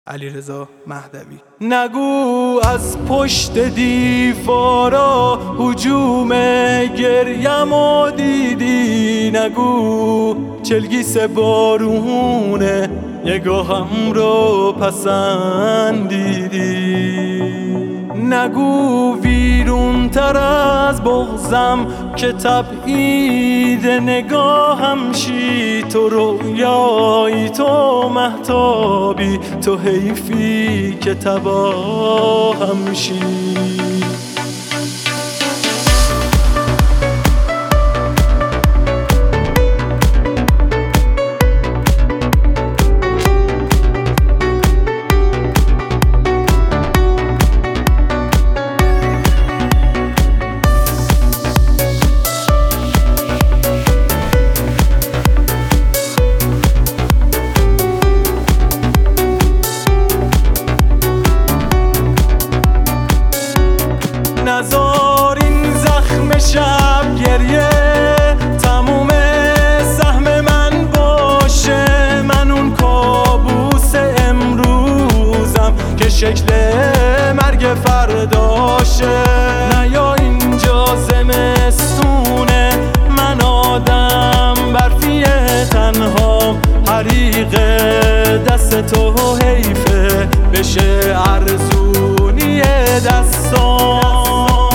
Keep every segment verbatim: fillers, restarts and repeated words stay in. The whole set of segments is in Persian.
علیرضا مهدوی. نگو از پشت دیوارا هجوم گریم و دیدی، نگو چلگیس بارونه نگاهم رو پسندیدی، نگو ویرون تر از بغضم که تبعید نگاهم شی، تو رویایی تو مهتابی، تو حیفی که تباهم شی. نزار این زخم شب گریه تموم سهم من باشه، من اون کابوس امروزم که شکل مرگ فرداشه. نیا اینجا زمستونه، من آدم برفیه تنها، حریق دست تو حیفه بشه ارزونی دستام.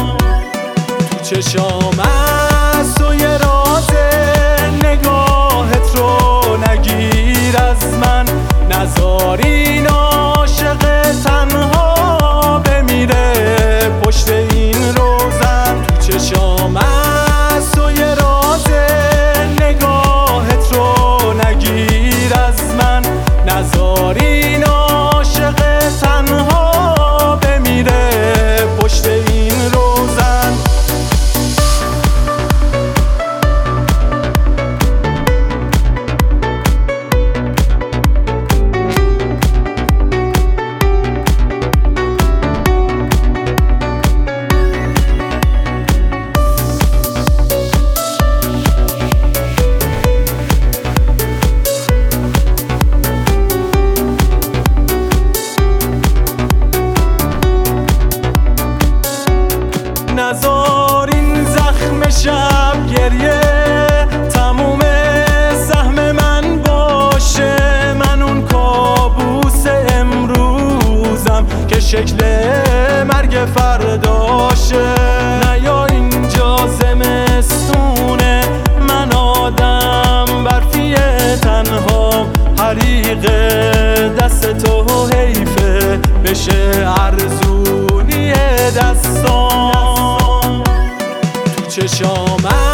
چشام از تو یه راز نگاهت رو نگیر از من، نذار این عاشق تنها بمیره پشت این روزن. چشام از تو یه راز نگاهت رو نگیر از من، نذار این عاشق تنها بمیره پشت این روزن. نزار این زخم شب گریه تموم سهم من باشه، من اون کابوس امروزم که شکل مرگ فرداشه. نیا اینجا زمستونه، من آدم برفیه تنها، حریق دست تو حیفه بشه ارزونی دستام. چشام